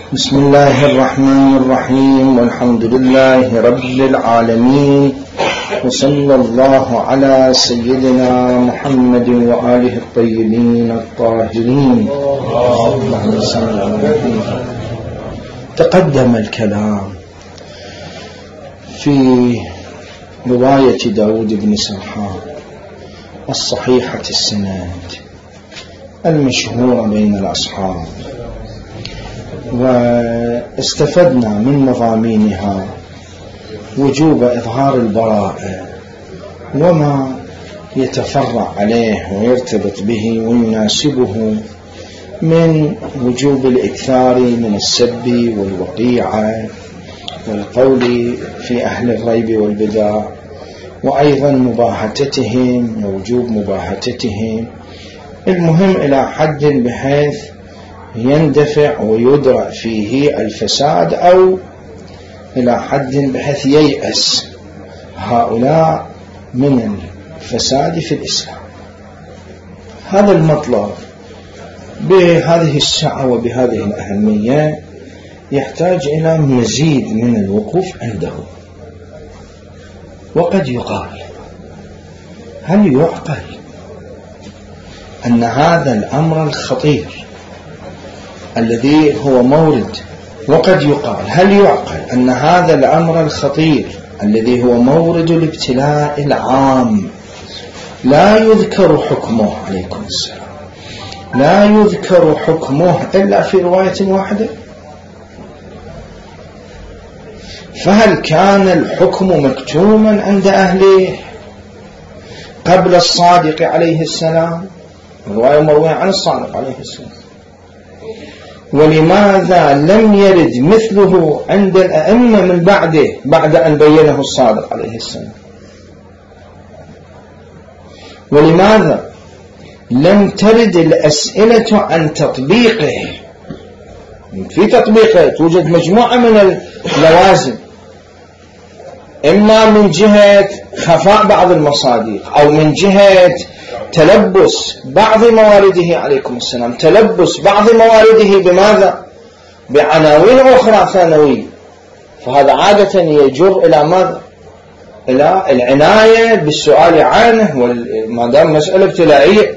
بسم الله الرحمن الرحيم، والحمد لله رب العالمين، وصلى الله على سيدنا محمد وآله الطيبين الطاهرين. تقدم الكلام في رواية داود بن سرحان الصحيحة السند المشهورة بين الأصحاب، واستفدنا من مضامينها وجوب إظهار البراءة وما يتفرع عليه ويرتبط به ويناسبه من وجوب الإكثار من السب والوقيعة والقول في أهل الريب والبدع، وأيضا مباهتتهم ووجوب مباهتتهم، المهم إلى حد بحيث يندفع ويدرأ فيه الفساد، أو إلى حد بحيث ييأس هؤلاء من الفساد في الإسلام. هذا المطلب بهذه السعة وبهذه الأهمية يحتاج إلى مزيد من الوقوف عنده. وقد يقال، هل يعقل أن هذا الأمر الخطير الذي هو مورد، وقد يقال هل يعقل أن هذا الأمر الخطير الذي هو مورد الابتلاء العام لا يذكر حكمه عليكم السلام، لا يذكر حكمه إلا في رواية واحدة؟ فهل كان الحكم مكتوما عند أهله قبل الصادق عليه السلام؟ الرواية مروية عن الصادق عليه السلام. ولماذا لم يرد مثله عند الأئمة من بعده بعد أن بينه الصادق عليه السلام؟ ولماذا لم ترد الأسئلة عن تطبيقه؟ في تطبيقه توجد مجموعة من اللوازم، إما من جهة خفاء بعض المصادق، أو من جهة تلبس بعض موارده عليكم السلام، تلبس بعض موارده بماذا؟ بعناوين أخرى ثانوية. فهذا عادة يجر إلى ماذا؟ إلى العناية بالسؤال عنه، ما دام مسألة ابتلائية.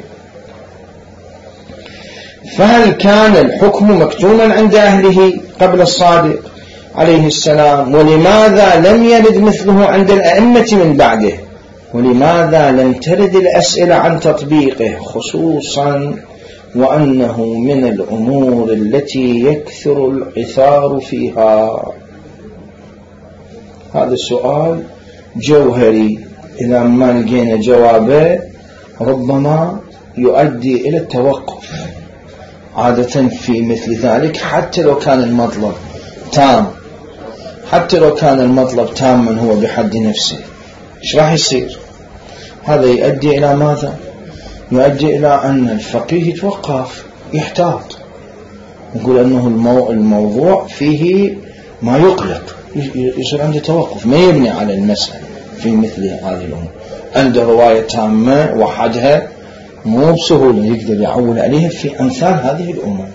فهل كان الحكم مكتوما عند أهله قبل الصادق عليه السلام؟ ولماذا لم يرد مثله عند الأئمة من بعده؟ ولماذا لم ترد الأسئلة عن تطبيقه، خصوصا وأنه من الأمور التي يكثر العثار فيها؟ هذا السؤال جوهري، إذا ما لقينا جوابه ربما يؤدي إلى التوقف عادة في مثل ذلك، حتى لو كان المطلب تام، حتى لو كان المطلب تاما هو بحد نفسه. إيش راح يصير؟ هذا يؤدي إلى ماذا؟ يؤدي إلى أن الفقيه يتوقف، يحتاط، يقول أنه الموضوع فيه ما يقلق، يصير عنده توقف، ما يبني على المسألة في مثل هذه الأمور. عنده رواية تامة وحدها مو بسهولة يقدر يعول عليها في أمثال هذه الأمور.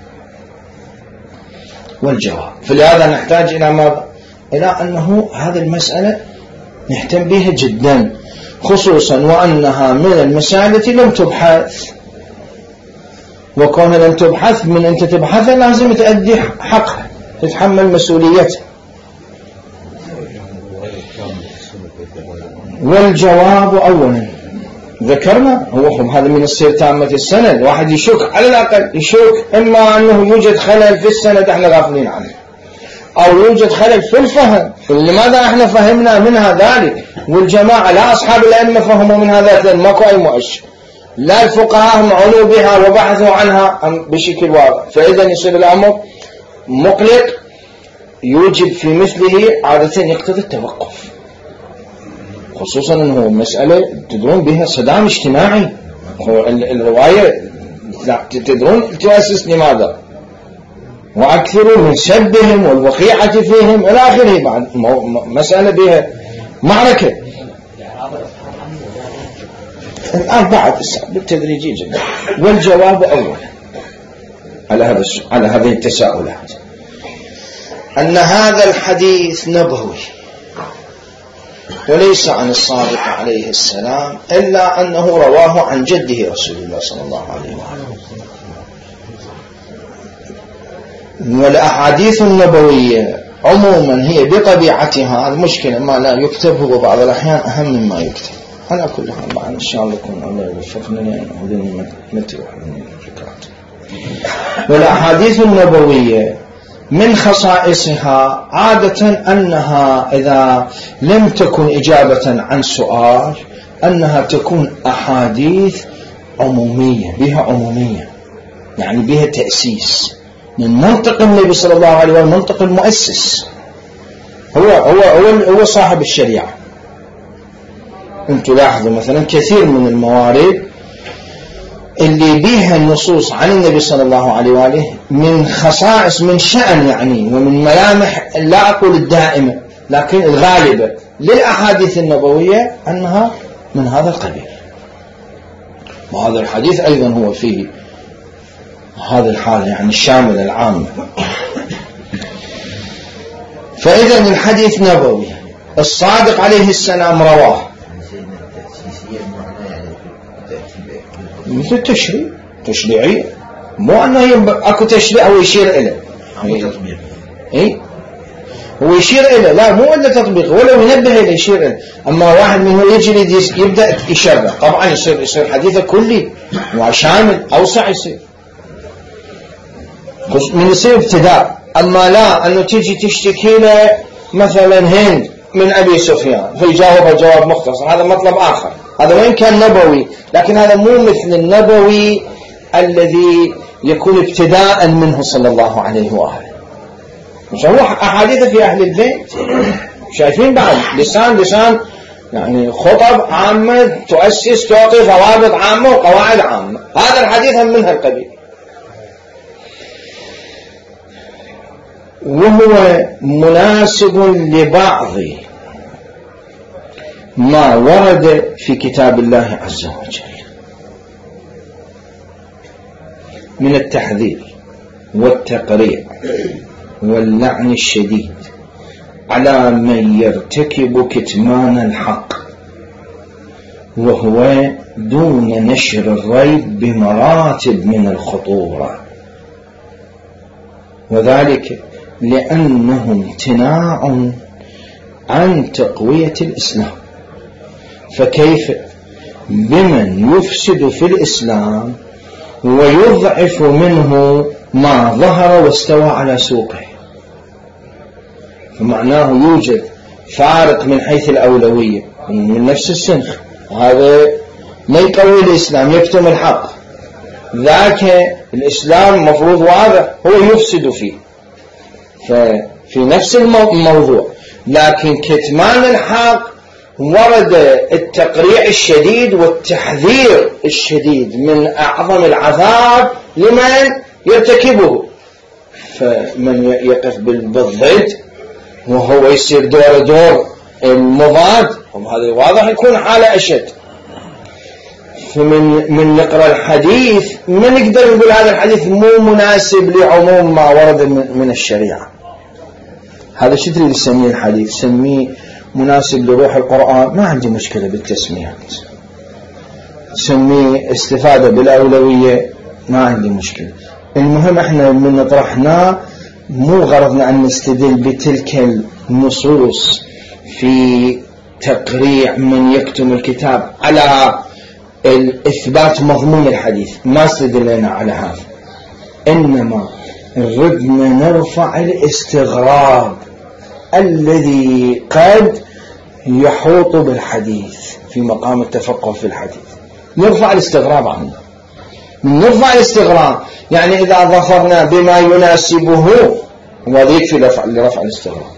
والجواب فلهذا نحتاج إلى ماذا؟ إلى أنه هذه المسألة نهتم بها جدا، خصوصا وأنها من المسائل التي لم تبحث، وكونها لم تبحث من أنت تبحثها لازم تأدي حقها، تتحمل مسؤوليتها. والجواب أولا ذكرنا هو هذا من السير تامة السند. واحد يشك، على الأقل يشك إما أنه يوجد خلل في السند احنا غافلين عنه، أو يوجد خلل في الفهم. لماذا احنا فهمنا منها ذلك والجماعة لا أصحاب الأئمة فهموا منها ذلك؟ لأن ماكو أي مؤشر، لا الفقهاء هم عنوا بها وبحثوا عنها بشكل واضح. فإذا يصير الأمر مقلق، يوجب في مثله عادة يقتضي التوقف، خصوصا أنه مسألة تدرون بها صدام اجتماعي. الرواية تدرون تؤسس لماذا؟ وأكثروا من سبهم والوقيعة فيهم إلى آخره. بعد مسألة بها معركة الآن بعد بالتدريجي جدا. والجواب أول على هذه التساؤلات أن هذا الحديث نبوي وليس عن الصادق عليه السلام، إلا أنه رواه عن جده رسول الله صلى الله عليه وآله. والأحاديث النبوية عموما هي بطبيعتها المشكلة ما لا يكتب هو بعض الأحيان أهم مما يكتب. على كل حال بعد إن شاء الله يكون الله يوفقنا لأن نتروح من الفكرات. والأحاديث النبوية من خصائصها عادة أنها إذا لم تكن إجابة عن سؤال أنها تكون أحاديث عمومية، بها عمومية، يعني بها تأسيس من منطق النبي صلى الله عليه وسلم، منطق المؤسس هو صاحب الشريعة. انتوا لاحظوا مثلا كثير من الموارد اللي بيها النصوص عن النبي صلى الله عليه وآله من خصائص، من شأن يعني، ومن ملامح لا أقول الدائمة لكن الغالبة للأحاديث النبوية أنها من هذا القبيل. وهذا الحديث أيضا هو فيه هذه الحالة يعني الشاملة العامة. فإذا الحديث نبوي الصادق عليه السلام رواه مثل تشريعي، مو أنه أكو تشريع هو يشير إليه، هو يشير إليه، لا مو إلا تطبيق، ولو ينبه إليه يشير إليه. أما واحد منه يجري يبدأ يشرع، طبعا يصير حديثه كلي وشامل أوسع، يصير من يصير ابتداء. أما لا أنه تيجي تشتكي له مثلا هند من أبي سفيان فيجاوب جواب مختصر، هذا مطلب آخر، هذا وين كان نبوي، لكن هذا مو مثل النبوي الذي يكون ابتداء منه صلى الله عليه وآله. مش هو أحاديث في أهل البيت شايفين بعد لسان يعني خطب عامة تؤسس تعطي ضوابط عامة وقواعد عامة، هذا الحديث من هالقبيل. وهو مناسب لبعض ما ورد في كتاب الله عز وجل من التحذير والتقريع واللعن الشديد على من يرتكب كتمان الحق، وهو دون نشر الريب بمراتب من الخطورة، وذلك لأنه امتناع عن تقوية الإسلام. فكيف بمن يفسد في الإسلام ويضعف منه ما ظهر واستوى على سوقه؟ فمعناه يوجد فارق من حيث الأولوية من نفس السنخ، هذا ما يقوي الإسلام، يكتم الحق، ذاك الإسلام مفروض واضح هو يفسد فيه، ففي نفس الموضوع. لكن كتمان الحق ورد التقريع الشديد والتحذير الشديد من أعظم العذاب لمن يرتكبه، فمن يقف بالضد وهو يصير دور المضاد، هذا واضح يكون حالة أشد. فمن نقرأ الحديث ما نقدر نقول هذا الحديث مو مناسب لعموم ما ورد من الشريعة. هذا شو تريد تسميه الحديث؟ سميه مناسب لروح القرآن، ما عندي مشكلة بالتسميات. سميه استفادة بالأولوية، ما عندي مشكلة. المهم احنا من نطرحنا مو غرضنا أن نستدل بتلك النصوص في تقريع من يكتم الكتاب على الإثبات مضمون الحديث، ما استدلنا على هذا، إنما ردنا نرفع الاستغراب الذي قد يحوط بالحديث في مقام التفقه في الحديث، نرفع الاستغراب عنه. من نرفع الاستغراب يعني إذا ظفرنا بما يناسبه وذيك في لرفع الاستغراب.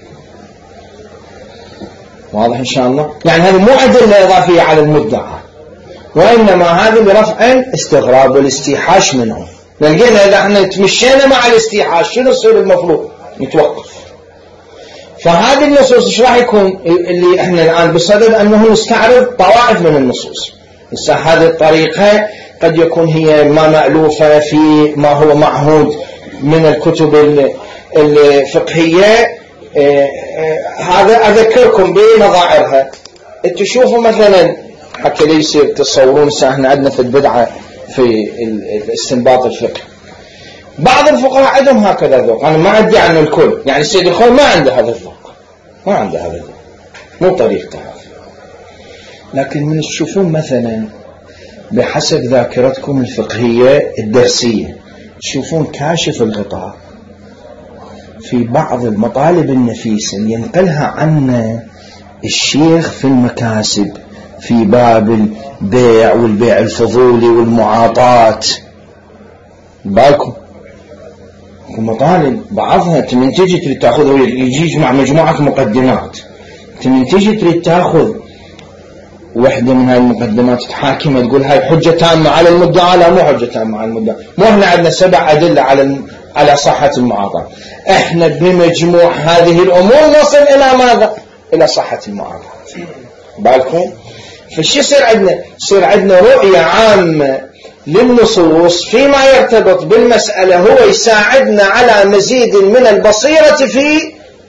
واضح إن شاء الله؟ يعني هذه مو أدلة إضافية على المدعى، وإنما هذه لرفع الاستغراب والاستيحاش منه. لقينا إذا احنا تمشينا مع الاستيحاش شنو يصير؟ المفروض نتوقف. فهذه النصوص ايش راح يكون اللي احنا الآن بصدد أنه نستعرض طوائف من النصوص. هذه الطريقة قد يكون هي ما مألوفة في ما هو معهود من الكتب الفقهية هذا أذكركم بمظاهرها. تشوفوا مثلا حتى لا يصير تصورون احنا عندنا في البدعة في الاستنباط الفقهي، بعض الفقهاء عندهم هكذا ذوق. أنا ما أدعي عن الكل، يعني السيد الخوي ما عنده هذا الذوق، ما عنده هذا الذوق، مو طريقته هذا. لكن من تشوفون مثلا بحسب ذاكرتكم الفقهية الدرسية تشوفون كاشف الغطاء في بعض المطالب النفيسة اللي ينقلها عنا الشيخ في المكاسب في باب البيع والبيع الفضولي والمعاطاة. بالكم مطالب بعضها من تجي تريد تاخذ، يجي مع مجموعة مقدمات، من تجي تريد تاخذ واحدة من هاي المقدمات تحاكمها تقول هاي حجة تامة على المدعى، لا مو حجة تامة على المدعى، مو احنا عندنا 7 أدلة على صحة المعاطاة، احنا بمجموع هذه الأمور نصل إلى ماذا؟ إلى صحة المعاطاة. بالكم فالشي يصير عندنا رؤية عامة للنصوص فيما يرتبط بالمسألة، هو يساعدنا على مزيد من البصيرة في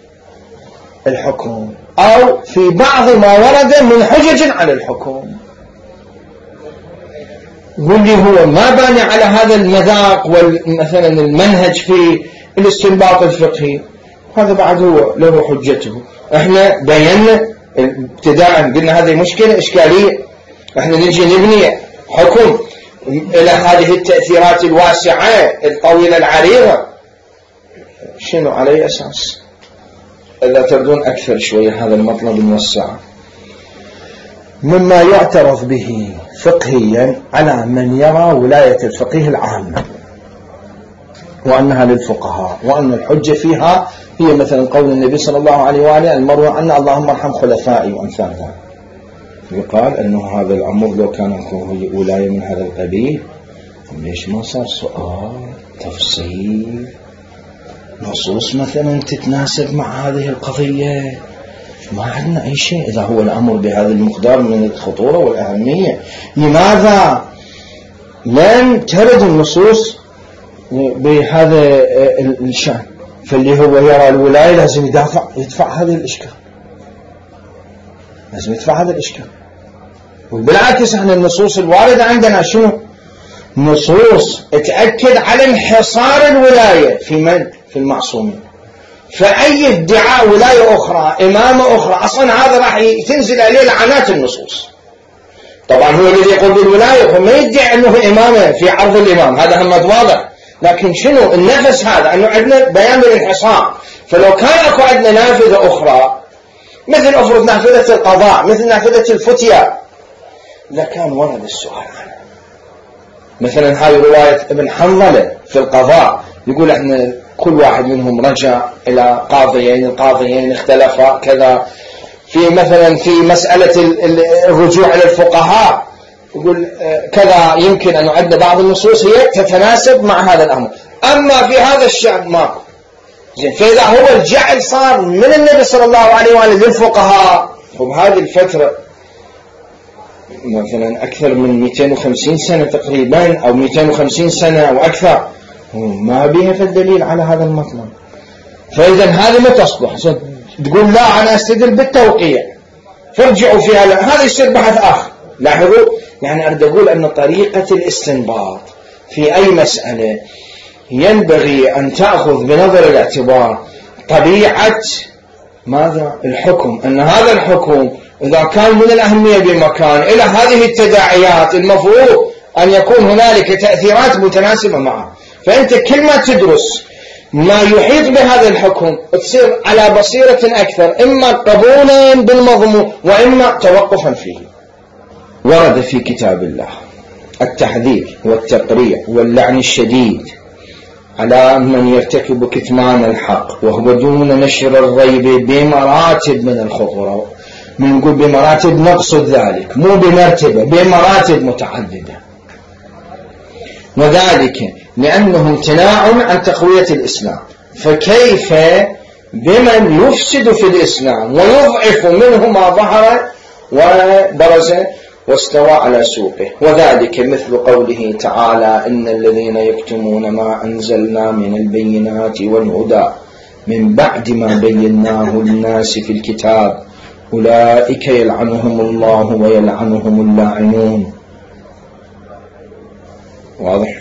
الحكم أو في بعض ما ورد من حجج على الحكم، واللي هو ما باني على هذا المذاق مثلا المنهج في الاستنباط الفقهي، هذا بعد هو له حجته. احنا بينا ابتداء قلنا هذه مشكلة إشكالية، احنا نجي نبني حكم إلى هذه التأثيرات الواسعة الطويلة العريضة، شنو على أساس؟ إذا تردون أكثر شوية هذا المطلب الموسع. مما يعترف به فقهيا على من يرى ولاية الفقيه العامة وأنها للفقهاء، وأن الحجة فيها هي مثلا قول النبي صلى الله عليه وآله المروي أن اللهم ارحم خلفائي وأمثالها، يقال أنه هذا الأمر لو كان ولاية من هذا القبيل ليش ما صار سؤال تفصيل نصوص مثلا تتناسب مع هذه القضية؟ ما عندنا أي شيء إذا هو الأمر بهذا المقدار من الخطورة والأهمية. لماذا لم ترد النصوص بهذا الشأن؟ فاللي هو يرى الولاية لازم يدفع هذا الإشكال، لازم يدفع هذا الإشكال. وبالعكس احنا النصوص الواردة عندنا شنو؟ نصوص تأكد على انحصار الولاية في من؟ في المعصومين. فأي ادعاء ولاية أخرى إمامة أخرى أصلا هذا راح تنزل عليه لعنات النصوص. طبعا هو الذي يقول بالولاية هو ما يدعي أنه إمامة في عرض الإمام، هذا هم واضح، لكن شنو النفس هذا؟ أنه عندنا بيان بالانحصار. فلو كان أكو عندنا نافذة أخرى مثل أفرض نافذة القضاء، مثل نافذة الفتية، لكان ورد السؤال عنه. مثلا هاي رواية ابن حنظلة في القضاء يقول احنا كل واحد منهم رجع إلى قاضيين، القاضيين اختلفا كذا. في مثلا في مسألة الرجوع إلى الفقهاء يقول كذا، يمكن أن عندنا بعض النصوص هي تتناسب مع هذا الأمر، أما في هذا الشأن ماكو. زين، فإذا هو الجعل صار من النبي صلى الله عليه وآله للفقهاء، وبهذه الفترة مثلا أكثر من 250 سنة تقريبا أو 250 سنة أو أكثر، ما بيها في الدليل على هذا المطلب. فإذا هذه ما تصلح تقول لا أنا أستدل بالتوقيع فارجعوا فيها، لا هذا يصير بحث آخر. لاحظوا، يعني أريد أقول أن طريقة الاستنباط في أي مسألة ينبغي أن تأخذ بنظر الاعتبار طبيعة ماذا؟ الحكم، أن هذا الحكم إذا كان من الأهمية بمكان إلى هذه التداعيات المفروض أن يكون هنالك تأثيرات متناسبة معه. فأنت كل ما تدرس ما يحيط بهذا الحكم تصير على بصيرة أكثر، إما قبولا بالمضمون وإما توقفا فيه. ورد في كتاب الله التحذير والتقريع واللعن الشديد على من يرتكب كتمان الحق وهو دون نشر الريب بمراتب من الخطورة. من نقول بمراتب نقصد ذلك، مو بمرتبة، بمراتب متعددة. وذلك لأنه امتناع عن تقوية الإسلام، فكيف بمن يفسد في الإسلام ويضعف منه ما ظهر وبرز واستوى على سوقه، وذلك مثل قوله تعالى: إن الذين يكتمون ما أنزلنا من البينات والهدى من بعد ما بيناه للناس في الكتاب أولئك يلعنهم الله ويلعنهم اللاعنون. واضح؟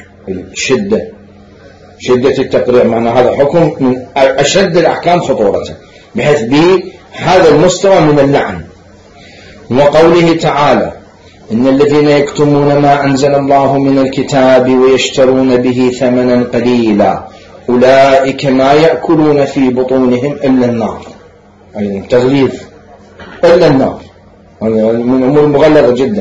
شدة التقرير، معنى هذا حكم من أشد الأحكام خطورة بحيث بهذا المستوى من اللعن. وقوله تعالى: إن الذين يكتمون ما أنزل الله من الكتاب ويشترون به ثمنا قليلا أولئك ما يأكلون في بطونهم إلا النار. أي تغليظ، إلا النار، من أمور مغلظة جدا.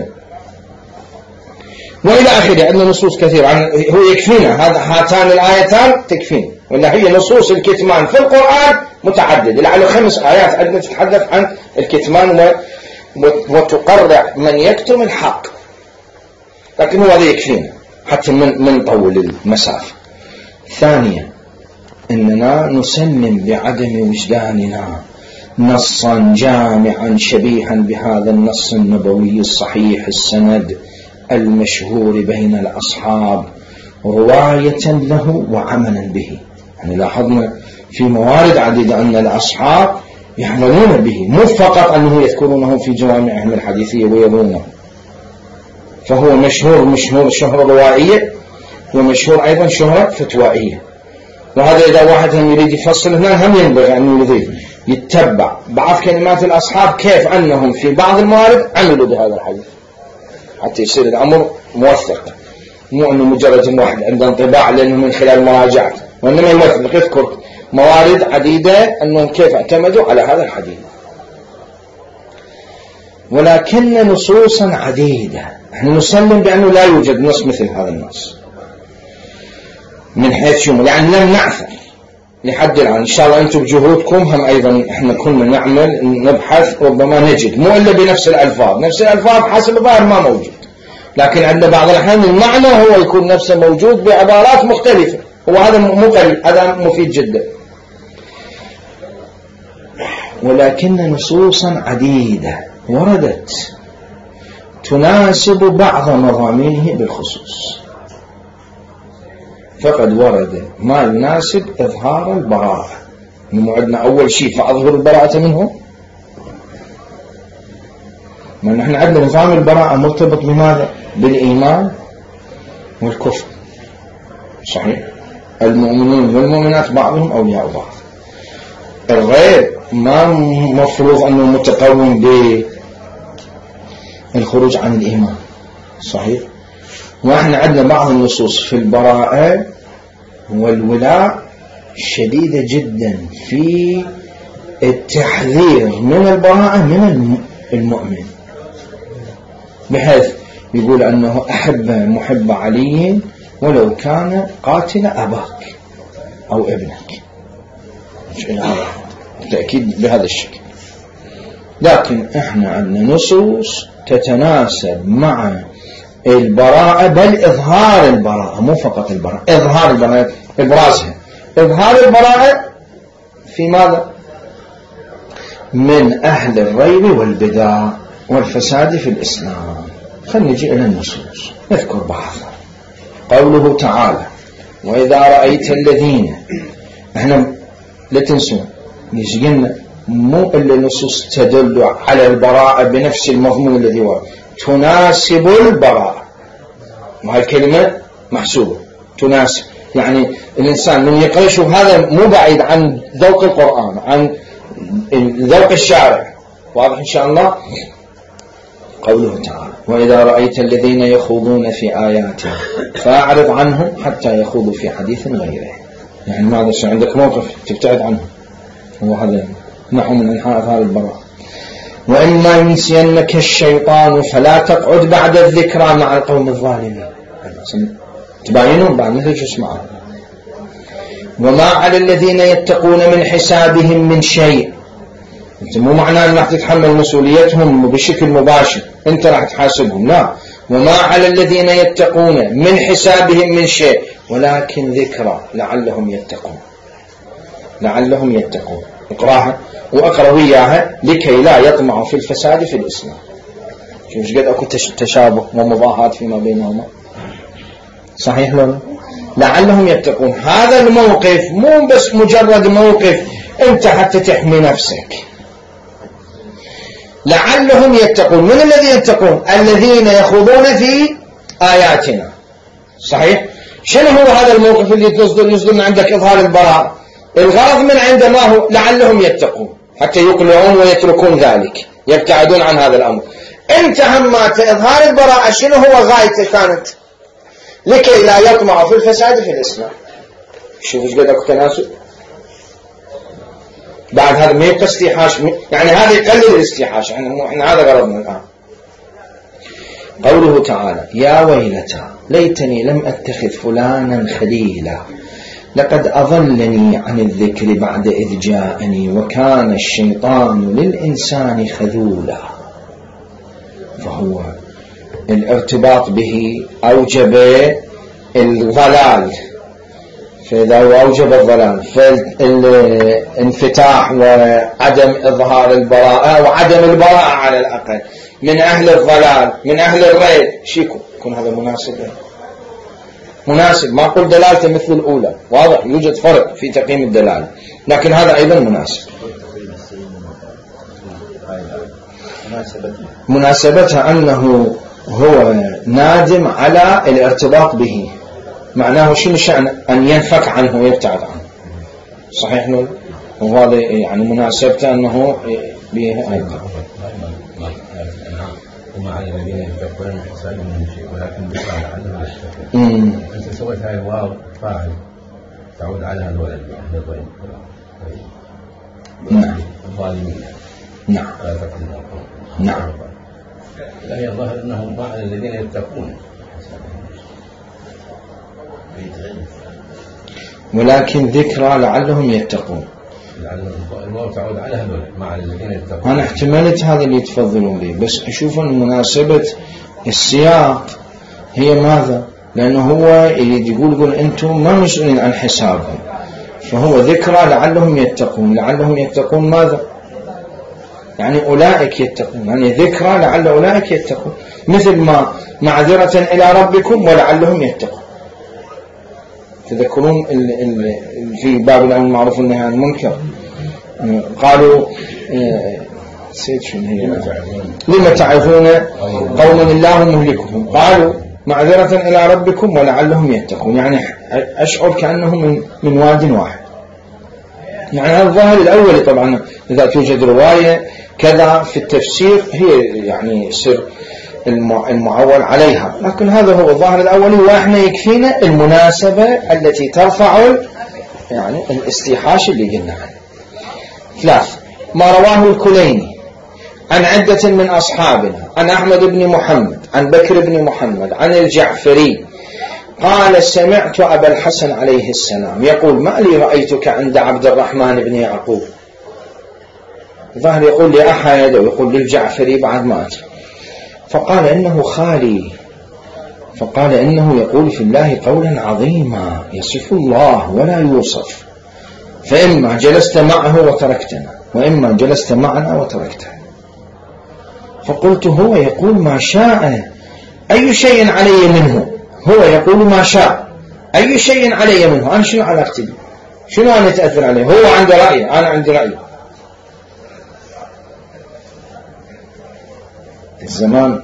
وإلى آخره. عندنا نصوص كثيرة هو يكفينا هاتان الآيتان تكفينا، ولا هي نصوص الكتمان في القرآن متعدد، لعله 5 آيات عندنا تتحدث عن الكتمان وتقرع من يكتم الحق، لكن هو هذا يكفينا حتى من طول المسافة. ثانيا، إننا نسلم بعدم وجداننا نصا جامعا شبيها بهذا النص النبوي الصحيح السند المشهور بين الأصحاب رواية له وعملا به. يعني لاحظنا في موارد عديدة أن الأصحاب يعملون به، مو فقط أنه يذكرونه في جوامعهم الحديثية ويرونه، فهو مشهور شهرة روائية، ومشهور أيضا شهرة فتوائية. وهذا إذا واحد هم يريد يفصل هنا هم ينبغي أن يضيف يتبع بعض كلمات الأصحاب كيف أنهم في بعض الموارد عملوا بهذا الحديث حتى يصير الأمر موثق، مو أنه مجرد واحد عنده انطباع لأنه من خلال مراجعة، وإنما يوثق يذكر موارد عديدة أنهم كيف اعتمدوا على هذا الحديث. ولكن نصوصا عديدة نحن نسلم بأنه لا يوجد نص مثل هذا النص من حيث شمول، يعني لم نعثر لحد الآن. إن شاء الله أنتم بجهودكم هم أيضا إحنا كنا نعمل نبحث ربما نجد، مو إلا بنفس الألفاظ، نفس الألفاظ حسب الظاهر ما موجود، لكن عند بعض الأحيان المعنى هو يكون نفسه موجود بعبارات مختلفة، وهذا مو قليل، هذا مفيد جدا. ولكن نصوصا عديدة وردت تناسب بعض مضامينه بالخصوص، فقد ورد ما يناسب إظهار البراءة. عندنا أول شيء فأظهر البراءة منه، ما نحن عندنا نظام البراءة مرتبط بماذا؟ بالإيمان والكفر، صحيح؟ المؤمنون والمؤمنات بعضهم أولياء بعض، الغير ما مفروض أنه متقوم بالخروج عن الإيمان، صحيح؟ وإحنا عندنا بعض النصوص في البراءة والولاء شديدة جدا في التحذير من البراءة من المؤمن، بحيث يقول أنه أحب محب علي ولو كان قاتل أباك أو ابنك، تأكيد بهذا الشكل. لكن إحنا عندنا نصوص تتناسب مع البراءة، بل إظهار البراءة، مو فقط البراءة، إظهار البراءة، إبرازها، إظهار البراءة في ماذا؟ من أهل الريب والبدع والفساد في الإسلام. خلينا نجي إلى النصوص نذكر بعضها. قوله تعالى: وإذا رأيت الذين، إحنا لا تنسوا يجينا مو إلا النصوص تدل على البراءة بنفس المضمون الذي ورد، تناسب البراءة، وهذه الكلمة محسوبة، تناسب، يعني الإنسان من يقرأ هذا مو بعيد عن ذوق القرآن، عن ذوق الشارع، واضح إن شاء الله. قوله تعالى: وإذا رأيت الذين يخوضون في آياتنا فأعرض عنهم حتى يخوضوا في حديث غيره. يعني ماذا يصير عندك موقف تبتعد عنه، هو هذا نحو من أنحاء هذا البراءة. وإما ينسينك الشيطان فلا تقعد بعد الذكرى مع القوم الظالمين، تباينون بعد مثل شو اسمعوا. وما على الذين يتقون من حسابهم من شيء، انت مو معناه ان راح تتحمل مسؤوليتهم بشكل مباشر، انت راح تحاسبهم، لا. وما على الذين يتقون من حسابهم من شيء ولكن ذكرى لعلهم يتقون، لعلهم يتقون. اقراها وأقرأ وياها لكي لا يطمع في الفساد في الإسلام. شوف قد أكو تشابه ومضاهات فيما بينهما، صحيح لنا؟ لعلهم يتقون. هذا الموقف مو بس مجرد موقف أنت حتى تحمي نفسك، لعلهم يتقون. من الذي يتقون؟ الذين يخوضون في آياتنا، صحيح؟ شنو هو هذا الموقف اللي يصدر من عندك إظهار البراءة؟ الغرض من عنده ما هو؟ لعلهم يتقون، حتى يقلعون ويتركون ذلك، يبتعدون عن هذا الأمر. انت همات إظهار البراءة شنو هو غايته؟ كانت لكي لا يطمع في الفساد في الإسلام. شوف ايش قد اكو تناسب. بعد هذا ما يبقى استيحاش، يعني هذا يقلل الاستيحاش، احنا هذا غرضنا الآن. قوله تعالى: يا ويلتى ليتني لم أتخذ فلانا خليلا لقد أضلني عن الذكر بعد إذ جاءني وكان الشيطان للإنسان خذولا. فهو الارتباط به أوجب الضلال، فإذا هو أوجب الضلال فالانفتاح وعدم إظهار البراءة وعدم البراءة على الأقل من أهل الضلال من أهل الريب، شيكو يكون هذا مناسب. ما أقول دلالته مثل الأولى، واضح يوجد فرق في تقييم الدلالة، لكن هذا أيضا مناسب. مناسبتها أنه هو نادم على الارتباط به، معناه شنو شأن أن ينفك عنه ويبتعد عنه، صحيح نقول؟ وهذا يعني مناسبته أنه به أيضا. وما على الذين يتقون من حسابهم من شيء ولكن بقى لعلهم يتقون. أنت سويت هاي الواو فاعل تعود على الولد الضيم. نعم. الظالمين. نعم. نعم. لا يظهر أنهم ما على الذين يتقون ولكن ذكرى لعلهم يتقون. الواو تعود على هذول ما على الذين يتقون. أنا احتملت هذا اللي تفضلون به، بس أشوف أن مناسبة السياق هي ماذا؟ لأنه هو يقول أنتم ما مسؤولين عن حسابهم، فهو ذكرى لعلهم يتقون. لعلهم يتقون ماذا؟ يعني أولئك يتقون، يعني ذكرى لعل أولئك يتقون، مثل ما معذرة إلى ربكم ولعلهم يتقون. تذكرون في باب الأمر بالمعروف والنهي عن المنكر قالوا سيد شنو هي لما تعظون قوما الله مهلكهم، قالوا معذرة إلى ربكم ولعلهم يتقون، يعني أشعر كأنهم من واد واحد. يعني هذا الظاهر الأول طبعا إذا توجد رواية كذا في التفسير هي يعني سر المعول عليها، لكن هذا هو الظاهر الأولي، وإحنا يكفينا المناسبة التي ترفع يعني الاستيحاش اللي قلنا عنه. 3. ما رواه الكليني عن عدة من أصحابنا عن أحمد بن محمد عن بكر بن محمد عن الجعفري قال: سمعت أبا الحسن عليه السلام يقول: ما لي رأيتك عند عبد الرحمن بن يعقوب. الظاهر يقول لأحد ويقول للجعفري بعد مات، فقال: إنه خالي. فقال: إنه يقول في الله قولا عظيما يصف الله ولا يوصف، فإما جلست معه وتركتنا وإما جلست معنا وتركته. فقلت: هو يقول ما شاء، أي شيء علي منه؟ هو يقول ما شاء، أي شيء علي منه؟ أنا شنو علاقتي به؟ شنو أنا أتأثر عليه؟ هو عنده رأي، أنا عندي رأي. الزمان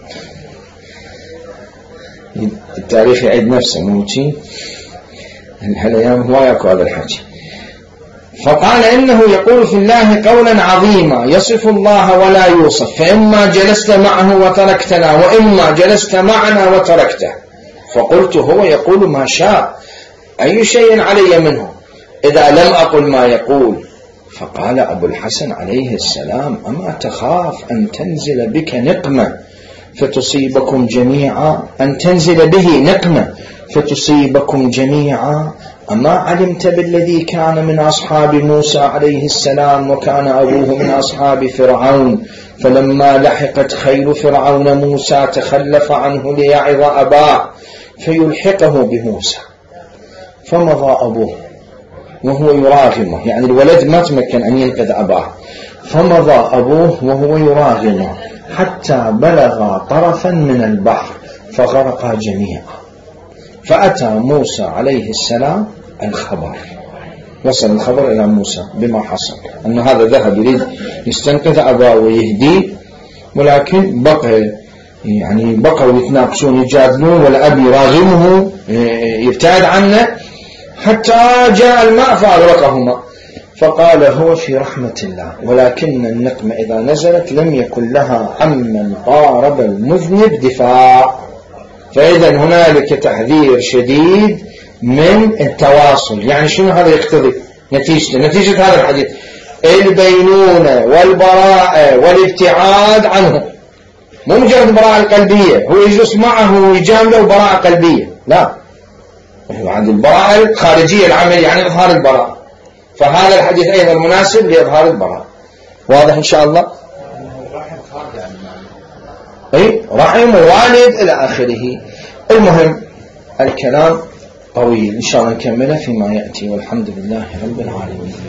التاريخ يعيد نفسه، مو شيء هالأيام هو يكو هذا الحكي. فقال: إنه يقول في الله قولا عظيما يصف الله ولا يوصف، فإما جلست معه وتركتنا وإما جلست معنا وتركته. فقلت: هو يقول ما شاء، أي شيء علي منه إذا لم أقل ما يقول؟ فقال أبو الحسن عليه السلام: أما تخاف أن تنزل بك نقمة فتصيبكم جميعا، أن تنزل به نقمة فتصيبكم جميعا؟ أما علمت بالذي كان من أصحاب موسى عليه السلام وكان أبوه من أصحاب فرعون، فلما لحقت خيل فرعون موسى تخلف عنه ليعظ أباه فيلحقه بموسى، فمضى أبوه وهو يراغمه، يعني الولد ما تمكن أن ينقذ أباه، فمضى أبوه وهو يراغمه حتى بلغ طرفا من البحر فغرقا جميعا. فأتى موسى عليه السلام الخبر، وصل الخبر إلى موسى بما حصل، أن هذا ذهب يريد يستنقذ أباه ويهديه، ولكن بقوا يتناقشون يجادلون، والأب يراغمه يبتعد عنه حتى جاء الماء فأغرقهما. فقال هو في رحمة الله، ولكن النقمة إذا نزلت لم يكن لها عمن قارب المذنب دفاع. فإذا هنالك تحذير شديد من التواصل. يعني شنو هذا يقتضي؟ نتيجة هذا الحديث البينونة والبراءة والابتعاد عنه، مو مجرد براءة القلبية، هو يجلس معه ويجامله براءة قلبية، لا، عند البراءة الخارجية العمل، يعني إظهار البراءة. فهذا الحديث أيضا مناسب لإظهار البراءة. واضح إن شاء الله؟ رحم ووالد إلى آخره. المهم الكلام طويل، إن شاء الله نكمله فيما يأتي، والحمد لله رب العالمين.